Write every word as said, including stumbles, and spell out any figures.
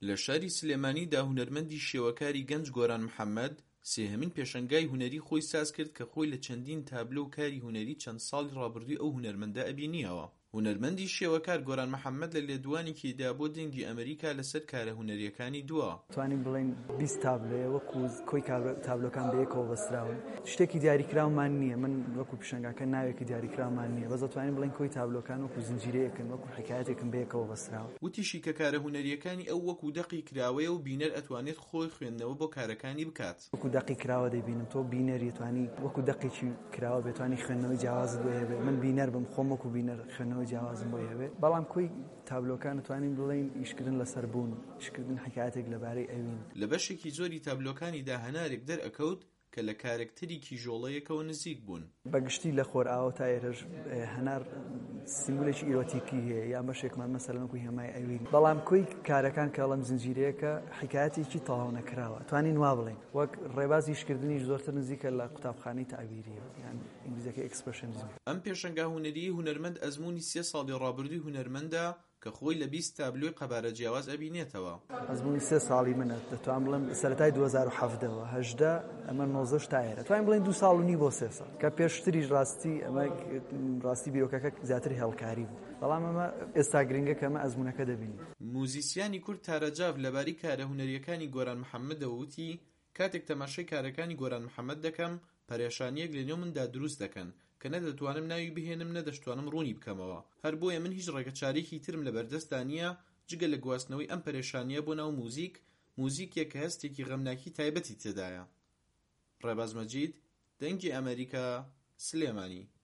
لە شاری سلێمانیدا هونەرمەندی شێوەکاری گەنج گۆران محەممەد سێهەمین پێشەنگای هونەری خۆی ساز کرد کە خۆی لە چەندین تابلۆ و کاری هونەری چەند ساڵی ڕابردووی ئەو هونەرمەندە ئەبینیەوە. هونەرمەندی شێوەکار گۆران محەممەد لە لێدوانێکیدا بۆ دەنگی ئەمریکا لەسەر کارە هونەریەکانی دووە. توانین بڵێن بیست تابلۆیە وەکو کۆی تابلۆکان بەیەکەوە بەستراون. شتێکی دیاریکراومان نییە، من وەکو پیشەنگاکە ناوێکی دیاریکراومان نییە، بەس دەتوانین بڵێن کۆی تابلۆکان وەکو زنجیرەیەکن، وەکو حکایەتێکن بەیەکەوە بەستراون. وتیشی کە کارە هونەریەکانی ئەو وەکو دەقی کراوەیە و بینەر ئەتوانێت خۆی خوێندنەوە بۆ کارەکانی بکات. وەکو دەقی کراوە دەبینم، تۆ بینەر یتوانی وەکو دەقێکی کراوە بێتوانی خوێندنەوەی جیاوازت بۆ هەبێ، من بینەر بم خۆم وەکو بینەر خوێندنەوەی جیاوازم بۆ هەبێ. بەڵام کۆی تابلۆکان دەتوانین بڵێن ئیشکردن لەسەر بوون، ئیشکردن حکایەتێک لەبارەی ئەوین. لە بەشێکی زۆری تابلۆکانیدا هەنارێک دەرئەکەوت کە لە کارکتەرێکی ژۆڵەیەکەوە نزیک بوون. بەگشتی لە خۆرئاوە تا ئێرەش هەنار سیمبولێکی ئیرۆتیکی هەیە، یان بەشێکمان مەسەلەن وەکو هێمای ئەوین. بەڵام کۆی کارەکان کە ئەڵەم زنجیرەیەکە حکایەتێکی تەواو نەکراوە، توانین وا بڵێن وەک ڕێبازی ئیشکردنیش زۆرتر نزیکە لە قوتابخانەی تەعبیریە، یان ئینگلیزیەکە ئێکسپرشنیزم. ئەم پێشەنگا هونەری هونەرمەند ئەزموونی سێ ساڵی ڕابردووی هونەرمەندە کە خۆی لە بیست تابلۆی قەبارە جیاواز ئەبینێتەوە. ئەزموونی سێ ساڵی منە، دەتوانم بڵێم سەرەتای دوو هەزار و حەڤدەوە هەژدە ئەمە نۆزدە تا ئێرە، توانین بڵێن دوو ساڵ و نی بۆ سێ ساڵ، کە پێشتریش ڕاستی ئەمە ڕاستی بیرۆکەکە زیاتر هێڵکاری بوو. بەڵام ئەمە ئێستا گرنگە کە ئەمە ئەزموونەکە دەبینی. موزیسیانی کورد تارەجاو لەبارەی کارە هونەریەکانی گۆران محەممەدەوە وتی کاتێک تەماشای کارەکانی گۆران محەممەد دەکەم پەرێشانیەک لەنێو مندا دروست دەکەن کە نەدەتوانم ناوی بهێنم نەدەشتوانم ڕوونی بکەمەوە. هەر بۆیە من هیچ ڕێگەچارێکی ترم لە بەردەستدا نییە جگە لە گواستنەوەی ئەم پەرێشانیە بۆ ناو موزیک، موزیکێک کە هەستێکی غەمناکی تایبەتی تێدایە. ڕێباز مەجید، دەنگی ئەمریکا، سلێمانی.